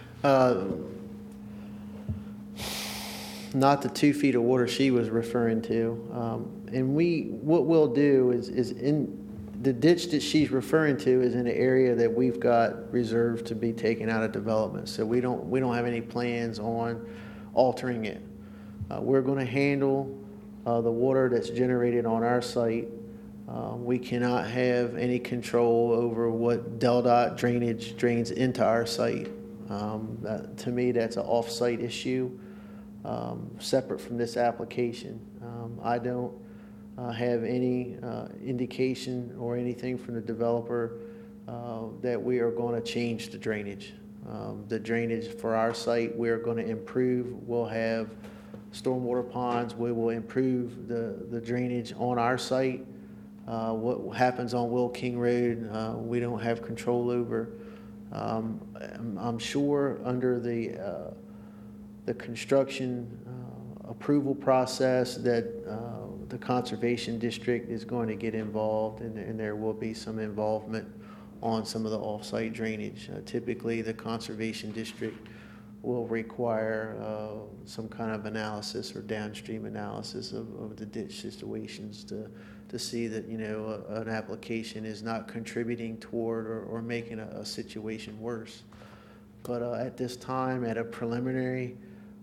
Not the 2 feet of water she was referring to. And what we'll do is in the ditch that she's referring to is in an area that we've got reserved to be taken out of development. So we don't have any plans on altering it. We're going to handle the water that's generated on our site. We cannot have any control over what DelDOT drainage drains into our site. To me, that's an off-site issue. Separate from this application. I don't have any indication or anything from the developer that we are going to change the drainage. The drainage for our site we are going to improve. We'll have stormwater ponds. We will improve the drainage on our site. What happens on Will King Road, we don't have control over. I'm sure under the construction approval process that the Conservation District is going to get involved, and there will be some involvement on some of the off-site drainage. Typically, the Conservation District will require some kind of analysis or downstream analysis of the ditch situations to see that, you know, an application is not contributing toward or making a situation worse. But at this time, at a preliminary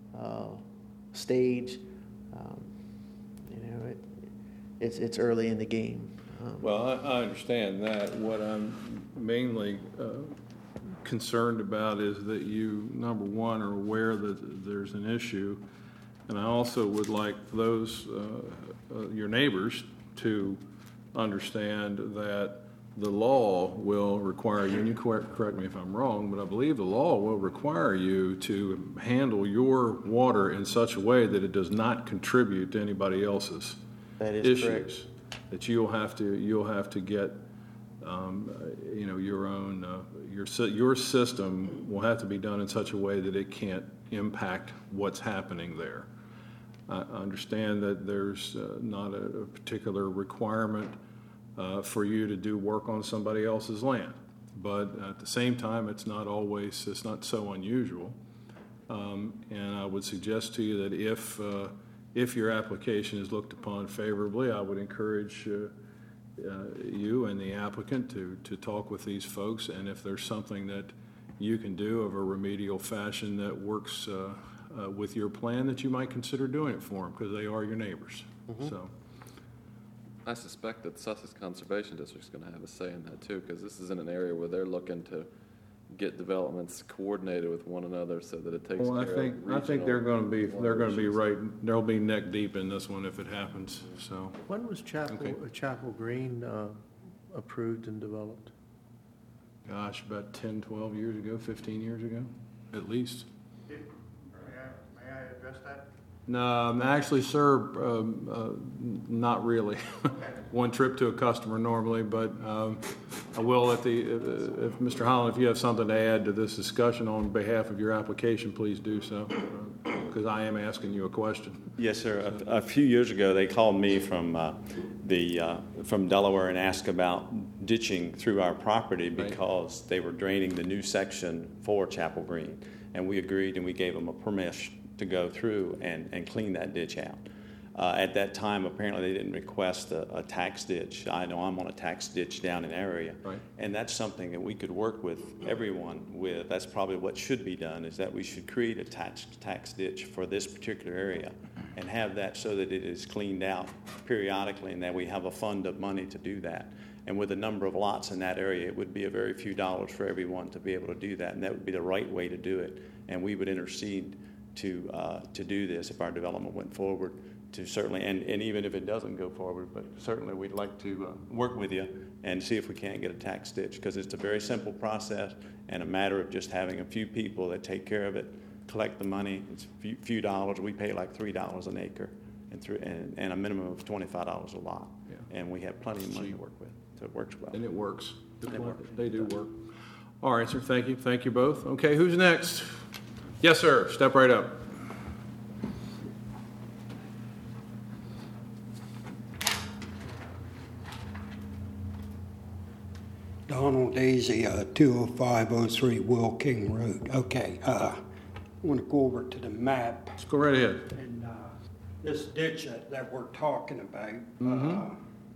stage, you know, it's early in the game. Well, I understand that. What I'm mainly concerned about is that you, number one, are aware that there's an issue, and I also would like those your neighbors to understand that the law will require you, and you correct me if I'm wrong, but I believe the law will require you to handle your water in such a way that it does not contribute to anybody else's That is issues. correct. That you'll have to get, your own, your system will have to be done in such a way that it can't impact what's happening there. I understand that there's not a particular requirement for you to do work on somebody else's land, but at the same time, it's not so unusual. And I would suggest to you that if your application is looked upon favorably, I would encourage you and the applicant to talk with these folks, and if there's something that you can do of a remedial fashion that works with your plan, that you might consider doing it for them, because they are your neighbors. So. I suspect that Sussex Conservation District's going to have a say in that too, because this is in an area where they're looking to get developments coordinated with one another so that it takes Well, care of I think they're going to be issues. right. They'll be neck deep in this one if it happens. So. When was Chapel Green approved and developed? Gosh, about 10, 12 years ago, 15 years ago, at least. May I address that? No, actually, sir, not really. One trip to a customer normally, but I will if Mr. Holland, if you have something to add to this discussion on behalf of your application, please do so, because I am asking you a question. Yes, sir. A few years ago, they called me from Delaware and asked about ditching through our property because they were draining the new section for Chapel Green, and we agreed and we gave them a permission to go through and clean that ditch out. At that time, apparently they didn't request a tax ditch. I know I'm on a tax ditch down in area, and that's something that we could work with everyone with. That's probably what should be done, is that we should create a tax ditch for this particular area and have that so that it is cleaned out periodically and that we have a fund of money to do that. And with the number of lots in that area, it would be a very few dollars for everyone to be able to do that, and that would be the right way to do it. And we would intercede to do this if our development went forward, to certainly, and even if it doesn't go forward, but certainly we'd like to work with you and see if we can't get a tax ditch, because it's a very simple process and a matter of just having a few people that take care of it, collect the money. It's a few dollars. We pay like $3 an acre and a minimum of $25 a lot. Yeah. And we have plenty of money to work with, so it works well. And it works. They do work. All right, sir. Thank you. Thank you both. Okay, who's next? Yes, sir. Step right up. Donald Daisy, 20503 Will King Road. Okay, I want to go over to the map. Let's go right ahead. And this ditch that we're talking about, now,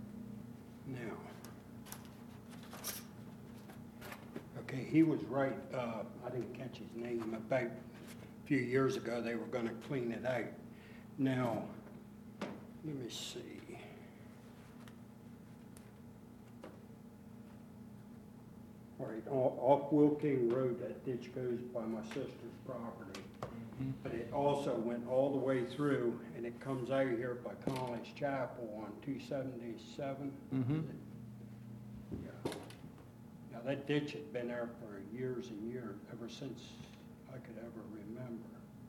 okay, he was right. I didn't catch his name. About a few years ago, they were going to clean it out. Now, let me see. All right, off Will King Road, that ditch goes by my sister's property. But it also went all the way through, and it comes out here by College Chapel on 277. Yeah. Now, that ditch had been there for years and years, ever since I could ever remember.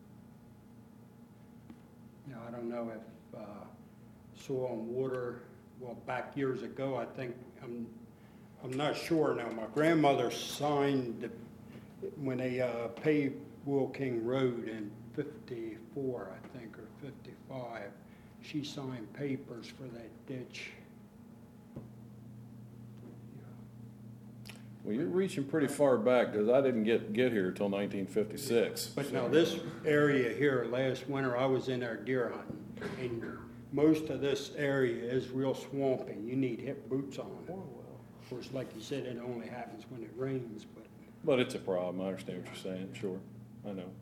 Now, I don't know if soil and water, well, back years ago, I think, I'm not sure now. My grandmother signed when they paved Will King Road in 54, I think, or 55. She signed papers for that ditch. Well, you're reaching pretty far back, because I didn't get here until 1956. But now this area here, last winter, I was in there deer hunting, and most of this area is real swampy. You need hip boots on. Of course, like you said, it only happens when it rains, But it's a problem. I understand what you're saying. Sure, I know.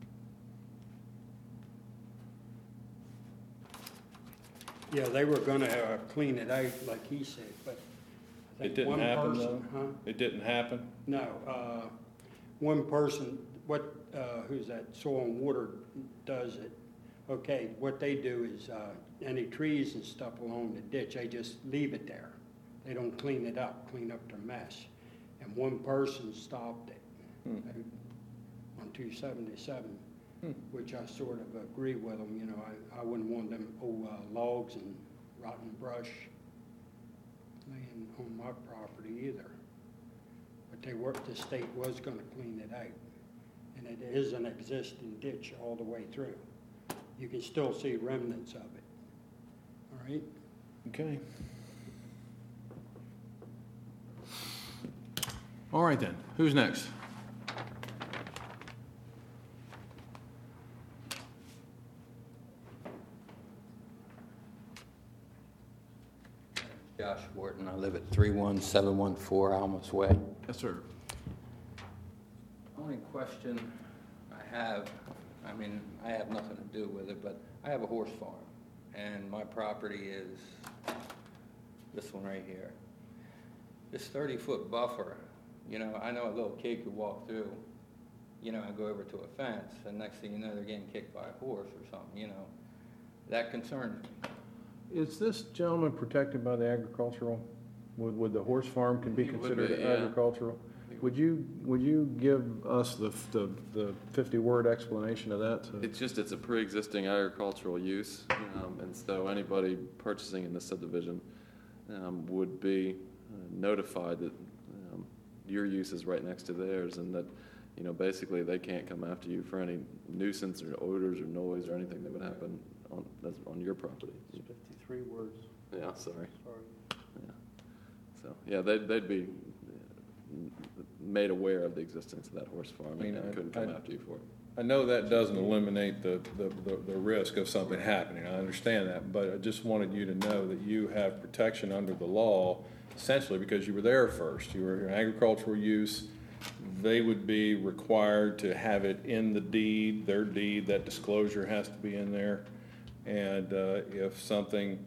yeah, they were gonna clean it out like he said, but I think It didn't one happen, person, though? It didn't happen? No, one person, who's that, Soil and Water does it. Okay, what they do is, any trees and stuff along the ditch, they just leave it there. they don't clean it up, clean up their mess. And one person stopped it on 277, which I sort of agree with them. You know, I wouldn't want them old logs and rotten brush laying on my property either. But the state was gonna clean it out. And it is an existing ditch all the way through. You can still see remnants of it. All right? Okay. All right then, who's next? Josh Wharton, I live at 31714 Almus Way. Yes, sir. Only question I have, I mean, I have nothing to do with it, but I have a horse farm, and my property is this one right here. This 30-foot buffer, you know, I know a little kid could walk through, you know, and go over to a fence, and next thing you know, they're getting kicked by a horse or something, you know. That concerns me. Is this gentleman protected by the agricultural? Would the horse farm can be He would considered be, yeah. agricultural? Would you give us the 50-word explanation of that? It's a pre-existing agricultural use, and so anybody purchasing in this subdivision would be notified that your use is right next to theirs, and that, you know, basically they can't come after you for any nuisance or odors or noise or anything that would happen on your property. 53 words. Yeah, sorry. Sorry. Yeah. So, yeah, they'd be made aware of the existence of that horse farm and couldn't come after you for it. I know that doesn't eliminate the risk of something happening. I understand that, but I just wanted you to know that you have protection under the law, essentially because you were there first. You were in agricultural use. They would be required to have it in the deed, their deed. That disclosure has to be in there. And if something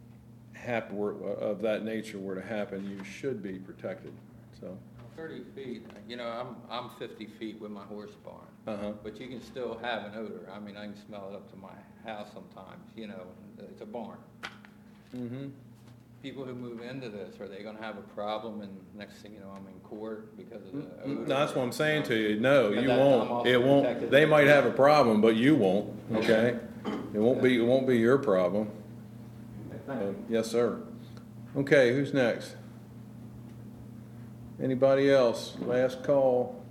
of that nature were to happen, you should be protected. So 30 feet, you know, I'm 50 feet with my horse barn, but you can still have an odor. I mean, I can smell it up to my house sometimes, you know, it's a barn. People who move into this, are they gonna have a problem, and next thing you know, I'm in court because of the odor? No, that's what I'm saying to you. No, But you I'm won't. also It won't. protected. They might have a problem, but you won't. Okay? It won't be your problem. Yes, sir. Okay, who's next? Anybody else? Last call.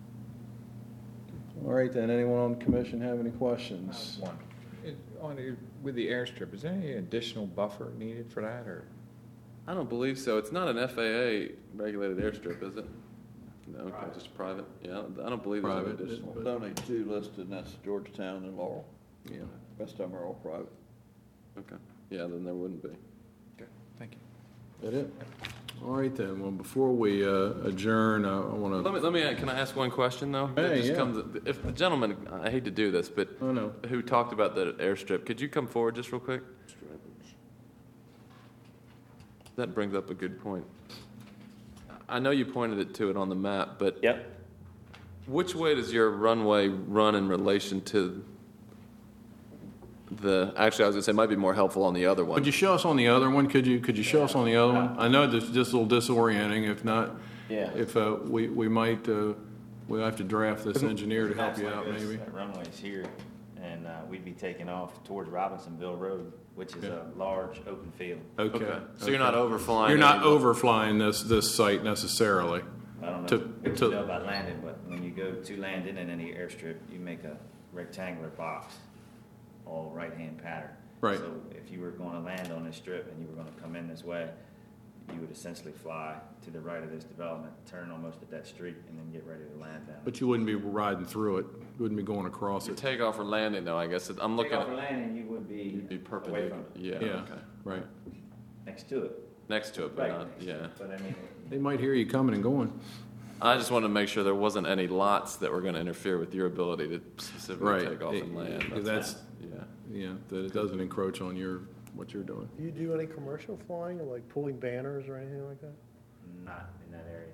All right then, anyone on the commission have any questions? With the airstrip, is there any additional buffer needed for that, or? I don't believe so. It's not an FAA regulated airstrip, is it? No, okay, just private. Yeah, I don't believe there's any Private. additional. There's only two listed, and that's Georgetown and Laurel. Yeah. Rest of them are all private. Okay. Yeah, then there wouldn't be. Okay, thank you. That it? All right then. Well, before we adjourn, I want to. Let me. Can I ask one question though? Hey, It just yeah. comes. If the gentleman, I hate to do this, but who talked about the airstrip, could you come forward just real quick? That brings up a good point. I know you pointed to it on the map, but which way does your runway run in relation to the? Actually, I was going to say it might be more helpful on the other one. Could you show us on the other one? Could you show us on the other one? I know this is just a little disorienting. If not, if we might we'll have to draft this engineer to help you out maybe. That runway's here, and we'd be taking off towards Robinsonville Road, which is a large open field. Okay. So you're not overflying. You're not overflying this site necessarily. I don't know if you know about landing, but when you go to land in any airstrip, you make a rectangular box, all right-hand pattern. Right. So if you were going to land on this strip and you were going to come in this way, you would essentially fly to the right of this development, turn almost at that street, and then get ready to land down. But you wouldn't be riding through it. You wouldn't be going across it. Takeoff or landing, though. I guess I'm looking Takeoff at. or landing, you would be perpendicular. away from it. Yeah. Yeah. Okay. Right. Next to it. Next to it, but Right. not. Yeah. But I mean, They might hear you coming and going. I just wanted to make sure there wasn't any lots that were going to interfere with your ability to specifically take off and land. Yeah, that it doesn't encroach on what you're doing. Do you do any commercial flying, or like pulling banners or anything like that? not in that area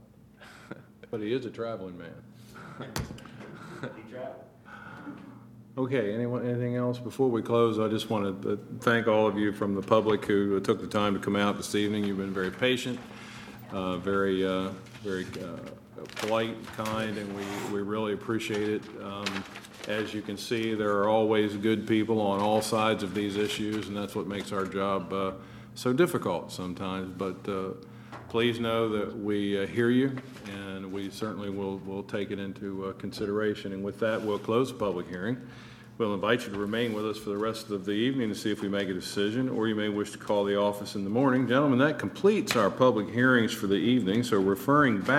now. But he is a traveling man. He traveled. Okay, anything else? Before we close, I just want to thank all of you from the public who took the time to come out this evening. You've been very patient, very polite, kind, and we really appreciate it. As you can see, there are always good people on all sides of these issues, and that's what makes our job so difficult sometimes. But please know that we hear you, and we certainly will take it into consideration. And with that, we'll close the public hearing. We'll invite you to remain with us for the rest of the evening to see if we make a decision, or you may wish to call the office in the morning. Gentlemen, that completes our public hearings for the evening, so referring back